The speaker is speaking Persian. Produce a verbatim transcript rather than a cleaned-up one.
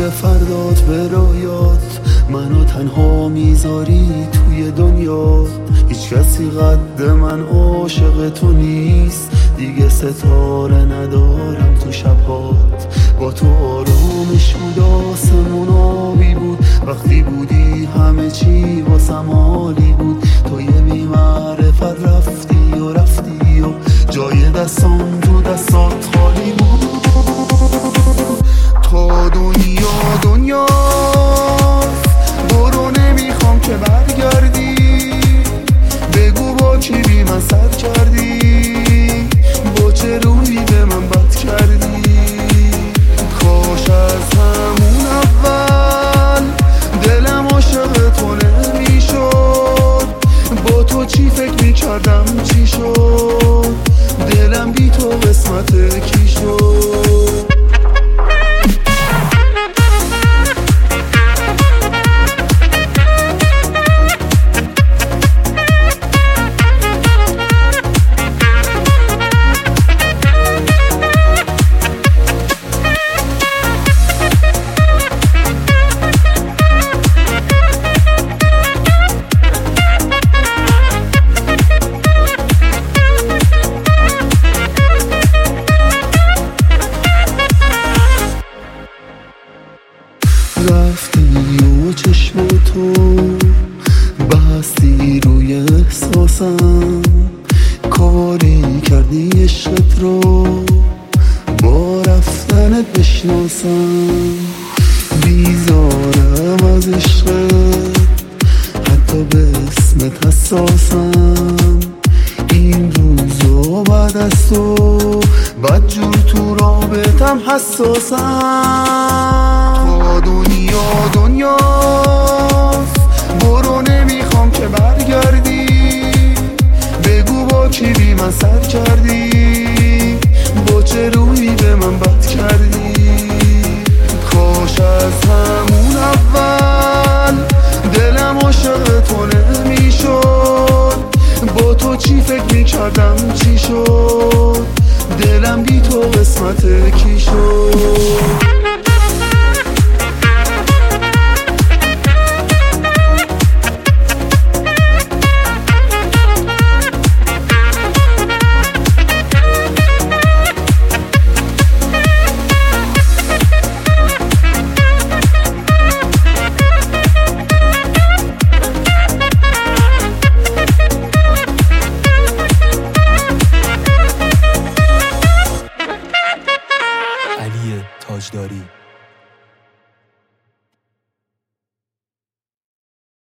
توی فردات به رویات منو تنها میذاری توی دنیا. هیچ کسی قد من عاشق تو نیست، دیگه ستاره ندارم تو شبات. با تو آرومش بود، آسمون آبی بود، وقتی بودی همه چی واسم عالی بود. تو یه بی معرفت رفتی و رفتی و جای دستام تو دستات خالی بود. تا دنیا دنیا برو، نمیخوام که برگردی. بگو با کی بی من سر کردی، با چه روی به من بد کردی. کاش از همون اول دلم عاشق تو نمیشد. با تو چی فکر میکردم چی شد، دلم بی تو قسمت کی شد. رفتی و چشم تو بستی روی احساسم، کاری کردی عشقت رو با رفتنت بشناسم. بیزارم از عشقت، حتی به اسمت حساسم. این روزا بعد از تو بدجور تو رابطم حساسم. تا دنیا دنیاست برو، نمیخوام که برگردی. بگو با کی بی من سر کردی، با چه روی به من بد کردی. کاش از همون اول دلم عاشق تو نمیشد. با تو چی فکر میکردم چی شد، دلم بی تو قسمت کی شد. تاجداری